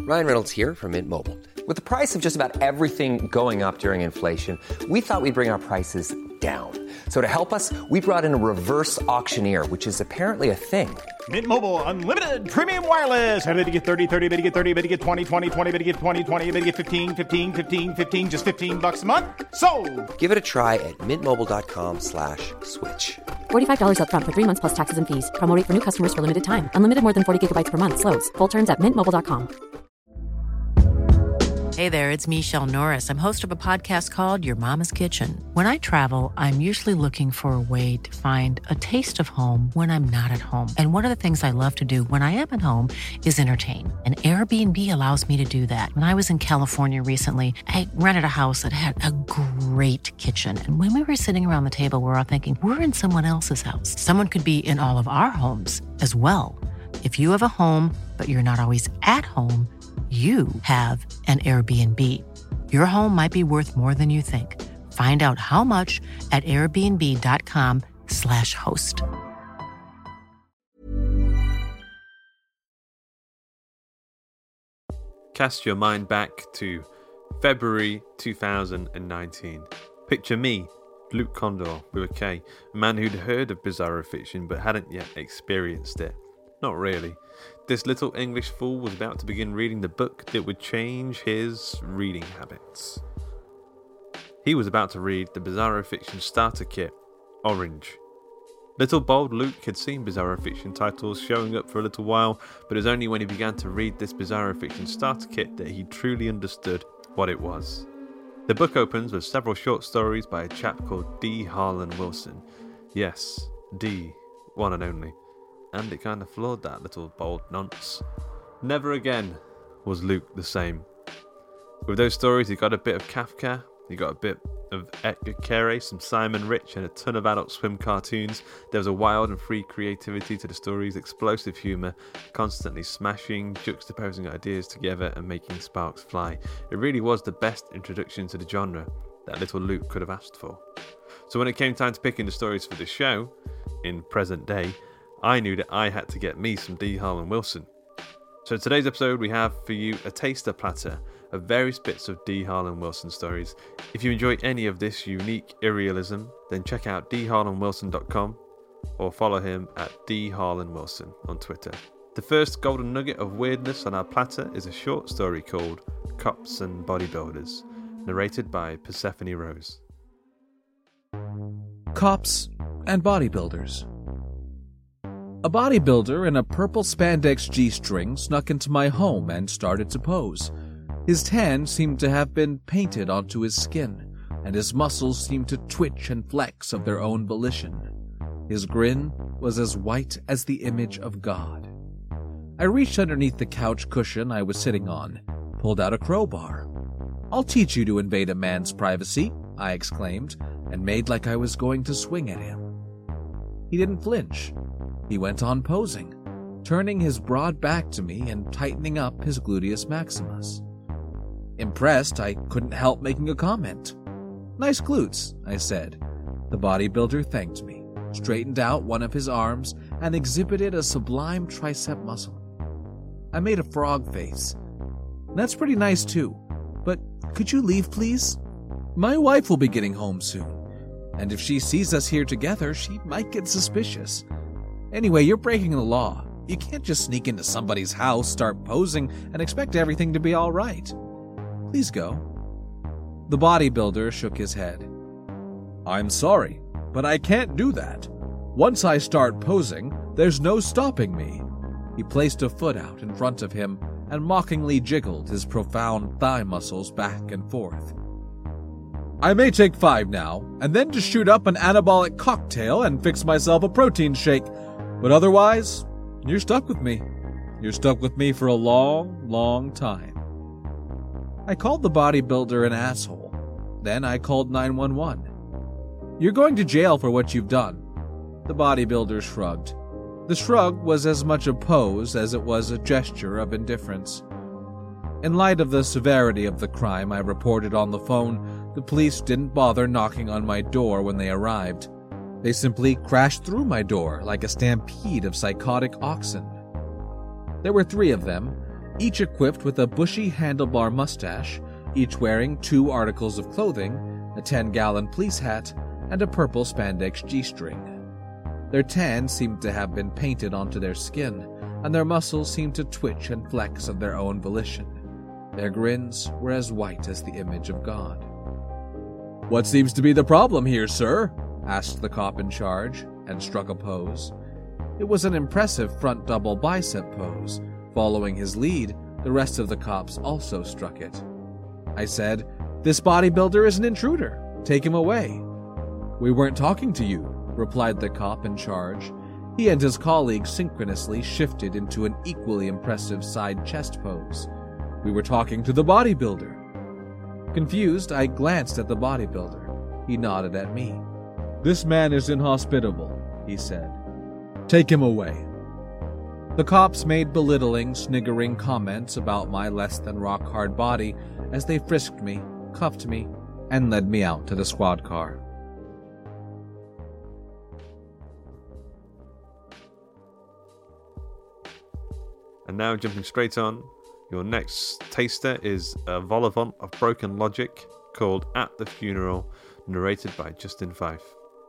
Ryan Reynolds here from Mint Mobile. With the price of just about everything going up during inflation, we thought we'd bring our prices down. So to help us, we brought in a reverse auctioneer, which is apparently a thing. Mint Mobile Unlimited Premium Wireless. How to get 30, 30, bit to get 30, bit to get 20, 20, 20, bit to get 20, 20, bit to get 15, 15, 15, 15, just $15 a month? Sold! Give it a try at mintmobile.com/switch. $45 up front for 3 months plus taxes and fees. Promo rate for new customers for limited time. Unlimited more than 40 gigabytes per month. Slows full terms at mintmobile.com. Hey there, it's Michelle Norris. I'm host of a podcast called Your Mama's Kitchen. When I travel, I'm usually looking for a way to find a taste of home when I'm not at home. And one of the things I love to do when I am at home is entertain. And Airbnb allows me to do that. When I was in California recently, I rented a house that had a great kitchen. And when we were sitting around the table, we're all thinking, we're in someone else's house. Someone could be in all of our homes as well. If you have a home, but you're not always at home, you have an Airbnb. Your home might be worth more than you think. Find out how much at airbnb.com/host. Cast your mind back to February 2019. Picture me, Luke Condor, with a K, a man who'd heard of Bizarro Fiction but hadn't yet experienced it. Not really. This little English fool was about to begin reading the book that would change his reading habits. He was about to read the Bizarro Fiction starter kit, Orange. Little bold Luke had seen Bizarro Fiction titles showing up for a little while, but it was only when he began to read this Bizarro Fiction starter kit that he truly understood what it was. The book opens with several short stories by a chap called D. Harlan Wilson. Yes, D, one and only. And it kind of floored that little bold nonce. Never again was Luke the same. With those stories, he got a bit of Kafka, he got a bit of Edgar Cayce, some Simon Rich, and a ton of Adult Swim cartoons. There was a wild and free creativity to the stories, explosive humour, constantly smashing, juxtaposing ideas together and making sparks fly. It really was the best introduction to the genre that little Luke could have asked for. So when it came time to picking the stories for the show, in present day, I knew that I had to get me some D. Harlan Wilson. So in today's episode, we have for you a taster platter of various bits of D. Harlan Wilson stories. If you enjoy any of this unique irrealism, then check out dharlanwilson.com or follow him at dharlanwilson on Twitter. The first golden nugget of weirdness on our platter is a short story called Cops and Bodybuilders, narrated by Persephone Rose. Cops and Bodybuilders. A bodybuilder in a purple spandex G-string snuck into my home and started to pose. His tan seemed to have been painted onto his skin, and his muscles seemed to twitch and flex of their own volition. His grin was as white as the image of God. I reached underneath the couch cushion I was sitting on, pulled out a crowbar. "I'll teach you to invade a man's privacy," I exclaimed, and made like I was going to swing at him. He didn't flinch. He went on posing, turning his broad back to me and tightening up his gluteus maximus. Impressed, I couldn't help making a comment. "Nice glutes," I said. The bodybuilder thanked me, straightened out one of his arms, and exhibited a sublime tricep muscle. I made a frog face. "That's pretty nice too, but could you leave, please? My wife will be getting home soon, and if she sees us here together, she might get suspicious. Anyway, you're breaking the law. You can't just sneak into somebody's house, start posing, and expect everything to be all right. Please go." The bodybuilder shook his head. "I'm sorry, but I can't do that. Once I start posing, there's no stopping me." He placed a foot out in front of him and mockingly jiggled his profound thigh muscles back and forth. "I may take 5 now, and then just shoot up an anabolic cocktail and fix myself a protein shake. But otherwise, you're stuck with me. You're stuck with me for a long, long time." I called the bodybuilder an asshole. Then I called 911. "You're going to jail for what you've done." The bodybuilder shrugged. The shrug was as much a pose as it was a gesture of indifference. In light of the severity of the crime I reported on the phone, the police didn't bother knocking on my door when they arrived. They simply crashed through my door like a stampede of psychotic oxen. There were 3 of them, each equipped with a bushy handlebar mustache, each wearing 2 articles of clothing, a 10-gallon police hat, and a purple spandex G-string. Their tan seemed to have been painted onto their skin, and their muscles seemed to twitch and flex of their own volition. Their grins were as white as the image of God. "What seems to be the problem here, sir?" asked the cop in charge, and struck a pose. It was an impressive front double bicep pose. Following his lead, the rest of the cops also struck it. I said, "This bodybuilder is an intruder. Take him away." "We weren't talking to you," replied the cop in charge. He and his colleague synchronously shifted into an equally impressive side chest pose. "We were talking to the bodybuilder." Confused, I glanced at the bodybuilder. He nodded at me. "This man is inhospitable," he said. "Take him away." The cops made belittling, sniggering comments about my less-than-rock-hard body as they frisked me, cuffed me, and led me out to the squad car. And now, jumping straight on, your next taster is a vol-au-vent of Broken Logic called At the Funeral, narrated by Justin Fife.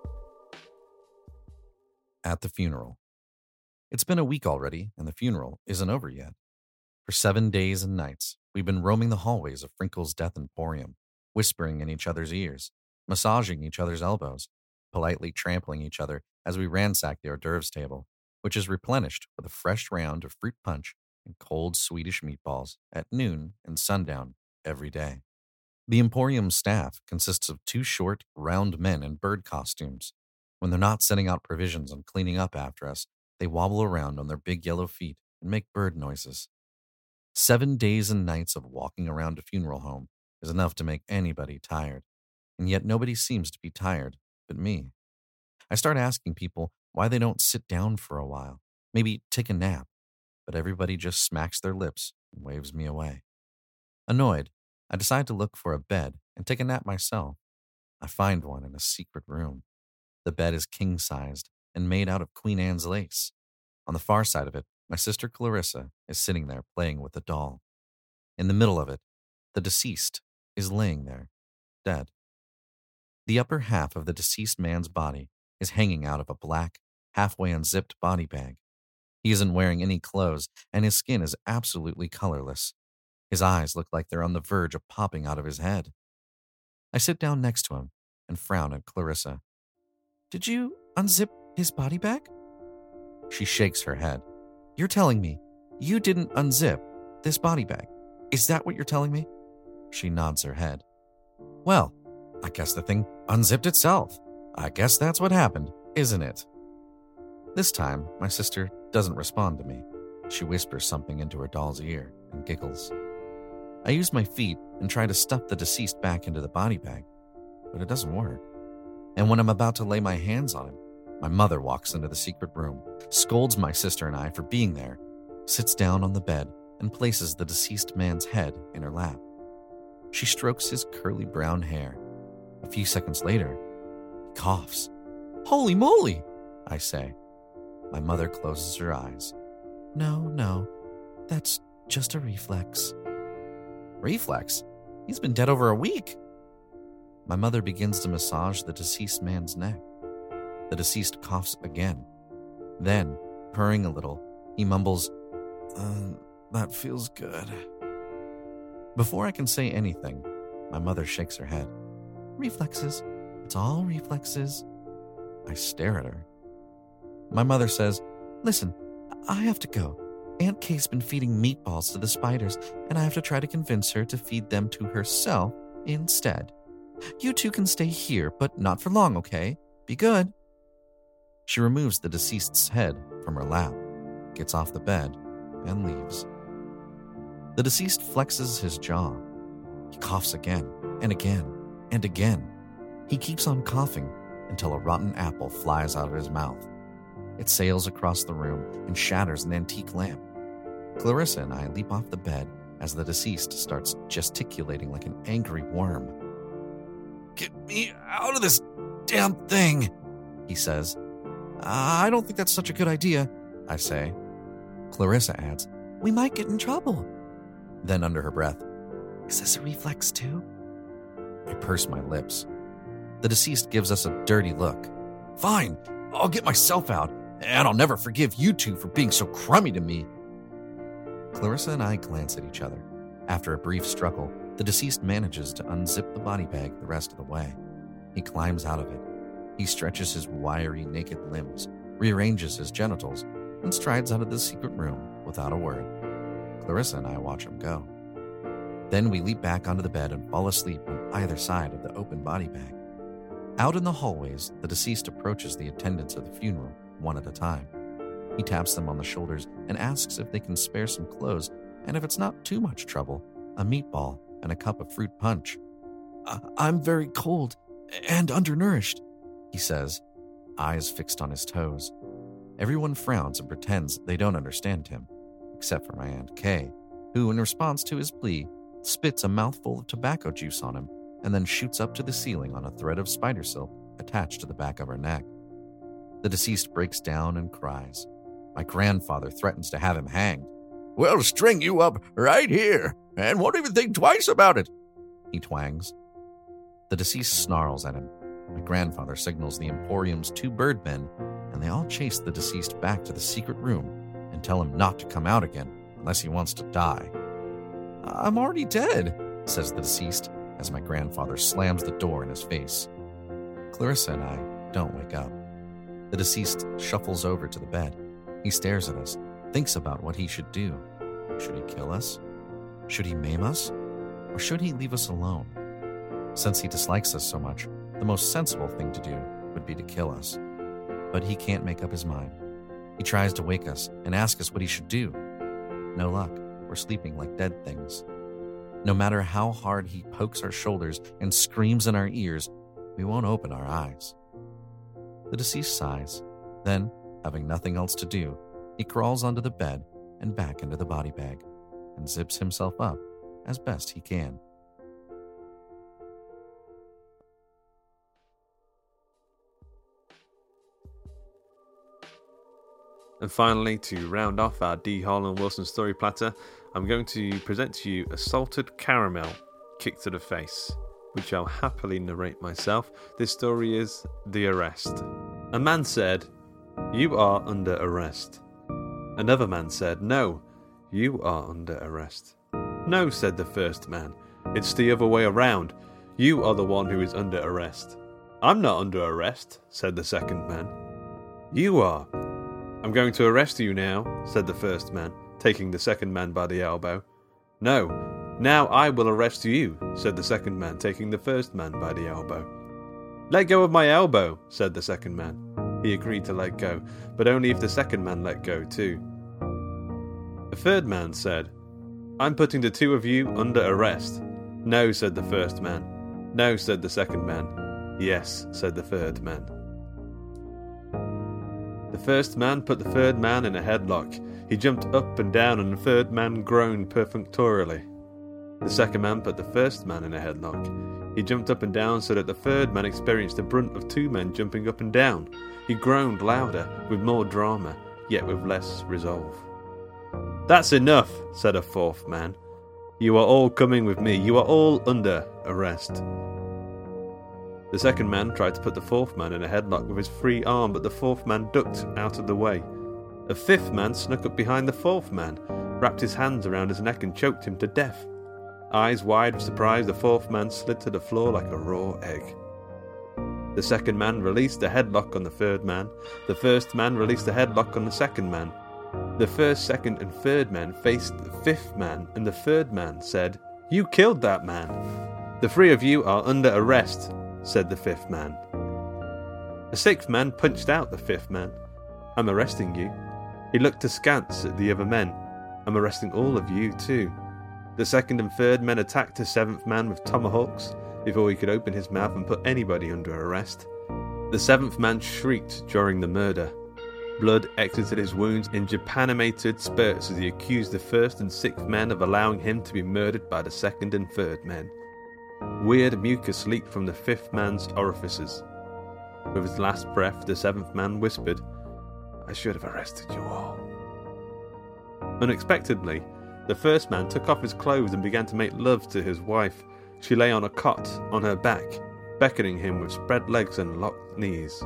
At the funeral. It's been a week already, and the funeral isn't over yet. For 7 days and nights, we've been roaming the hallways of Frinkle's Death Emporium, whispering in each other's ears, massaging each other's elbows, politely trampling each other as we ransack the hors d'oeuvres table, which is replenished with a fresh round of fruit punch and cold Swedish meatballs at noon and sundown every day. The Emporium staff consists of 2 short, round men in bird costumes. When they're not setting out provisions and cleaning up after us, they wobble around on their big yellow feet and make bird noises. 7 days and nights of walking around a funeral home is enough to make anybody tired, and yet nobody seems to be tired but me. I start asking people why they don't sit down for a while, maybe take a nap, but everybody just smacks their lips and waves me away. Annoyed, I decide to look for a bed and take a nap myself. I find one in a secret room. The bed is king-sized and made out of Queen Anne's lace. On the far side of it, my sister Clarissa is sitting there playing with a doll. In the middle of it, the deceased is laying there, dead. The upper half of the deceased man's body is hanging out of a black, halfway unzipped body bag. He isn't wearing any clothes, and his skin is absolutely colorless. His eyes look like they're on the verge of popping out of his head. I sit down next to him and frown at Clarissa. "Did you unzip his body bag?" She shakes her head. "You're telling me you didn't unzip this body bag? Is that what you're telling me?" She nods her head. "Well, I guess the thing unzipped itself. I guess that's what happened, isn't it?" This time, my sister doesn't respond to me. She whispers something into her doll's ear and giggles. I use my feet and try to stuff the deceased back into the body bag, but it doesn't work. And when I'm about to lay my hands on him, my mother walks into the secret room, scolds my sister and I for being there, sits down on the bed, and places the deceased man's head in her lap. She strokes his curly brown hair. A few seconds later, he coughs. "Holy moly!" I say. My mother closes her eyes. No, that's just a reflex." "Reflex? He's been dead over a week." My mother begins to massage the deceased man's neck. The deceased coughs again. Then, purring a little, he mumbles, "That feels good." Before I can say anything, my mother shakes her head. "Reflexes. It's all reflexes." I stare at her. My mother says, "Listen, I have to go. Aunt Kay's been feeding meatballs to the spiders, and I have to try to convince her to feed them to herself instead. You two can stay here, but not for long, okay? Be good." She removes the deceased's head from her lap, gets off the bed, and leaves. The deceased flexes his jaw. He coughs again, and again, and again. He keeps on coughing until a rotten apple flies out of his mouth. It sails across the room and shatters an antique lamp. Clarissa and I leap off the bed as the deceased starts gesticulating like an angry worm. "Get me out of this damn thing," he says. "I don't think that's such a good idea," I say. Clarissa adds, "We might get in trouble. Then under her breath, "Is this a reflex too?" I purse my lips. The deceased gives us a dirty look. "Fine, I'll get myself out, and I'll never forgive you two for being so crummy to me." Clarissa and I glance at each other. After a brief struggle, the deceased manages to unzip the body bag the rest of the way. He climbs out of it. He stretches his wiry, naked limbs, rearranges his genitals, and strides out of the secret room without a word. Clarissa and I watch him go. Then we leap back onto the bed and fall asleep on either side of the open body bag. Out in the hallways, the deceased approaches the attendants of the funeral one at a time. He taps them on the shoulders and asks if they can spare some clothes, and if it's not too much trouble, a meatball and a cup of fruit punch. "I'm very cold and undernourished," he says, eyes fixed on his toes. Everyone frowns and pretends they don't understand him, except for my Aunt Kay, who, in response to his plea, spits a mouthful of tobacco juice on him and then shoots up to the ceiling on a thread of spider silk attached to the back of her neck. The deceased breaks down and cries. My grandfather threatens to have him hanged. "We'll string you up right here, and won't even think twice about it," he twangs. The deceased snarls at him. My grandfather signals the Emporium's 2 birdmen, and they all chase the deceased back to the secret room and tell him not to come out again unless he wants to die. "I'm already dead," says the deceased, as my grandfather slams the door in his face. Clarissa and I don't wake up. The deceased shuffles over to the bed. He stares at us, thinks about what he should do. Should he kill us? Should he maim us? Or should he leave us alone? Since he dislikes us so much, the most sensible thing to do would be to kill us. But he can't make up his mind. He tries to wake us and ask us what he should do. No luck. We're sleeping like dead things. No matter how hard he pokes our shoulders and screams in our ears, we won't open our eyes. The deceased sighs. Then, having nothing else to do, he crawls onto the bed and back into the body bag and zips himself up as best he can. And finally, to round off our D. Harlan Wilson story platter, I'm going to present to you a salted caramel kick to the face, which I'll happily narrate myself. This story is The Arrest. A man said, "You are under arrest." Another man said, "No, you are under arrest." "No," said the first man, "it's the other way around. You are the one who is under arrest." "I'm not under arrest," said the second man. "You are." "I'm going to arrest you now," said the first man, taking the second man by the elbow. "No, now I will arrest you," said the second man, taking the first man by the elbow. "Let go of my elbow," said the second man. He agreed to let go, but only if the second man let go too. The third man said, "I'm putting the 2 of you under arrest." "No," said the first man. "No," said the second man. "Yes," said the third man. The first man put the third man in a headlock. He jumped up and down and the third man groaned perfunctorily. The second man put the first man in a headlock. He jumped up and down so that the third man experienced the brunt of 2 men jumping up and down. He groaned louder, with more drama, yet with less resolve. "That's enough," said a fourth man. "You are all coming with me. You are all under arrest." The second man tried to put the fourth man in a headlock with his free arm, but the fourth man ducked out of the way. A fifth man snuck up behind the fourth man, wrapped his hands around his neck and choked him to death. Eyes wide with surprise, the fourth man slid to the floor like a raw egg. The second man released a headlock on the third man. The first man released a headlock on the second man. The first, second, and third men faced the fifth man, and the third man said, "You killed that man." "The 3 of you are under arrest," said the fifth man. A sixth man punched out the fifth man. "I'm arresting you." He looked askance at the other men. "I'm arresting all of you too." The second and third men attacked the seventh man with tomahawks before he could open his mouth and put anybody under arrest. The seventh man shrieked during the murder. Blood exited his wounds in Japanimated spurts as he accused the first and sixth men of allowing him to be murdered by the second and third men. Weird mucus leaked from the fifth man's orifices. With his last breath, the seventh man whispered, "I should have arrested you all." Unexpectedly, The first man took off his clothes and began to make love to his wife. She lay on a cot on her back, beckoning him with spread legs and locked knees.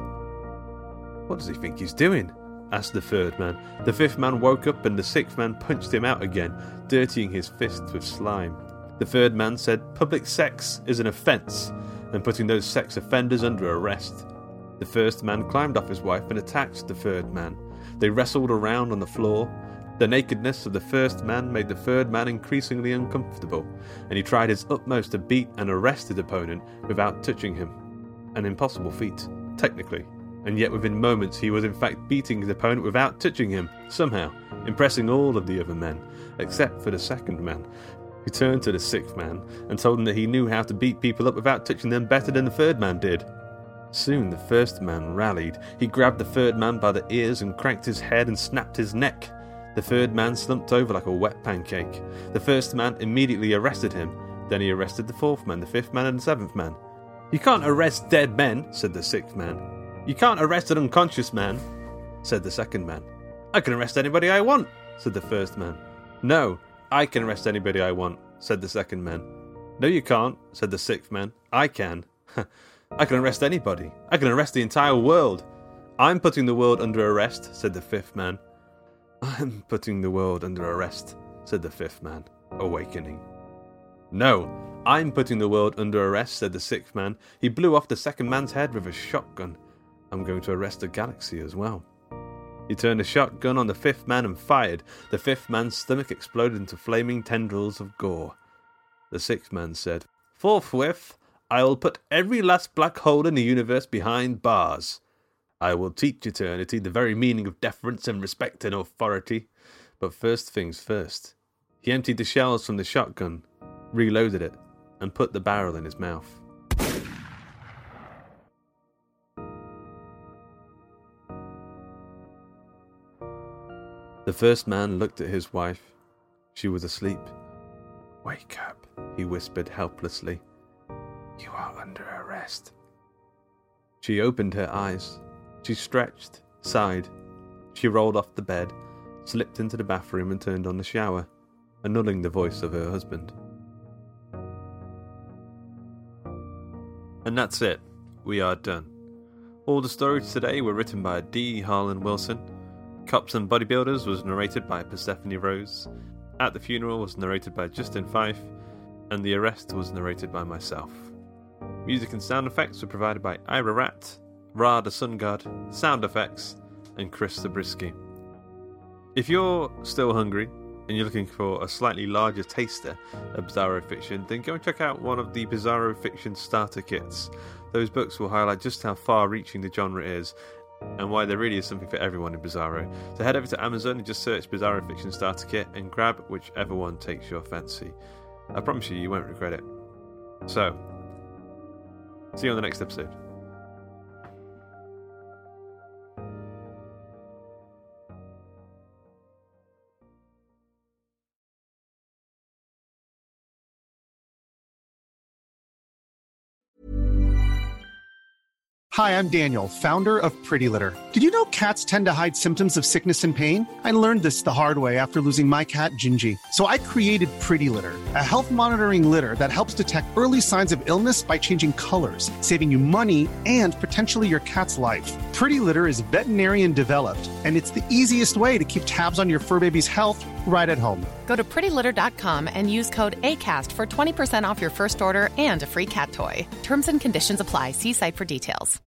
"What does he think he's doing?" asked the third man. The fifth man woke up and the sixth man punched him out again, dirtying his fists with slime. The third man said public sex is an offence and putting those sex offenders under arrest. The first man climbed off his wife and attacked the third man. They wrestled around on the floor. The nakedness of the first man made the third man increasingly uncomfortable, and he tried his utmost to beat and arrest his opponent without touching him. An impossible feat, technically, and yet within moments he was in fact beating his opponent without touching him, somehow, impressing all of the other men, except for the second man, who turned to the sixth man and told him that he knew how to beat people up without touching them better than the third man did. Soon the first man rallied. He grabbed the third man by the ears and cracked his head and snapped his neck. The third man slumped over like a wet pancake. The first man immediately arrested him. Then he arrested the fourth man, the fifth man, and the seventh man. "You can't arrest dead men," said the sixth man. "You can't arrest an unconscious man," said the second man. "I can arrest anybody I want," said the first man. "No, I can arrest anybody I want," said the second man. "No, you can't," said the sixth man. "I can. I can arrest anybody. I can arrest the entire world." "I'm putting the world under arrest," said the fifth man. "I'm putting the world under arrest," said the fifth man, awakening. "No, I'm putting the world under arrest," said the sixth man. He blew off the second man's head with a shotgun. "I'm going to arrest the galaxy as well." He turned a shotgun on the fifth man and fired. The fifth man's stomach exploded into flaming tendrils of gore. The sixth man said, "Forthwith, I will put every last black hole in the universe behind bars. I will teach eternity the very meaning of deference and respect and authority. But first things first." He emptied the shells from the shotgun, reloaded it, and put the barrel in his mouth. The first man looked at his wife. She was asleep. "Wake up," he whispered helplessly. "You are under arrest." She opened her eyes. She stretched, sighed. She rolled off the bed, slipped into the bathroom and turned on the shower, annulling the voice of her husband. And that's it. We are done. All the stories today were written by D. Harlan Wilson. Cops and Bodybuilders was narrated by Persephone Rose. At the Funeral was narrated by Justin Fife. And The Arrest was narrated by myself. Music and sound effects were provided by Ira Rat, Ra the Sun God, Sound Effects, and Chris Zabriskie. If you're still hungry and you're looking for a slightly larger taster of Bizarro fiction, then go and check out one of the Bizarro fiction starter kits. Those books will highlight just how far-reaching the genre is and why there really is something for everyone in Bizarro. So head over to Amazon and just search Bizarro Fiction Starter Kit and grab whichever one takes your fancy. I promise you won't regret it. So, see you on the next episode. Hi, I'm Daniel, founder of Pretty Litter. Did you know cats tend to hide symptoms of sickness and pain? I learned this the hard way after losing my cat, Gingy. So I created Pretty Litter, a health monitoring litter that helps detect early signs of illness by changing colors, saving you money and potentially your cat's life. Pretty Litter is veterinarian developed, and it's the easiest way to keep tabs on your fur baby's health right at home. Go to prettylitter.com and use code ACAST for 20% off your first order and a free cat toy. Terms and conditions apply. See site for details.